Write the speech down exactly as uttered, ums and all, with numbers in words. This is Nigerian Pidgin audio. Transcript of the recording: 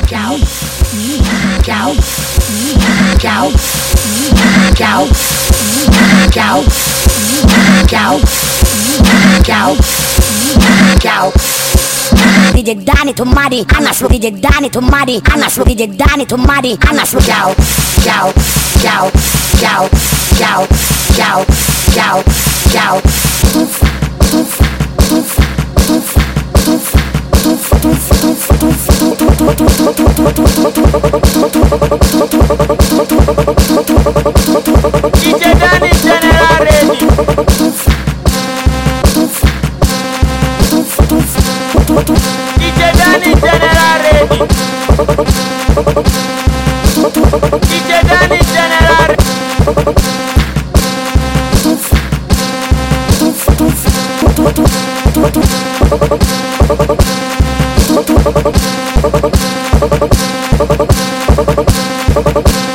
Ciao. Ciao. Ciao. Ciao. Ciao. Ciao. Ciao. Ciao. D J Dani Tomadi, Anaslu D J Dani Tomadi, Anaslu D J Dani Tomadi, Anaslu. Ciao. Ciao. Ciao. Ciao. Ciao. Ciao. Ciao. Ciao. D J Dani General ready. D J Dani General ready. D J Dani General ready. Thank you.